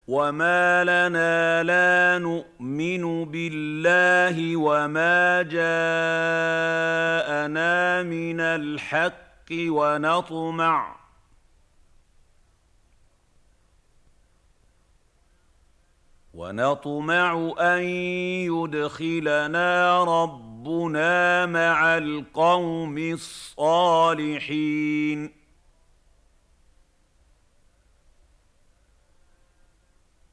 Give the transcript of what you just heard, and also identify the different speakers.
Speaker 1: وما لنا لا نؤمن بالله وما جاءنا من الحق ونطمع أن يدخلنا ربنا مع القوم الصالحين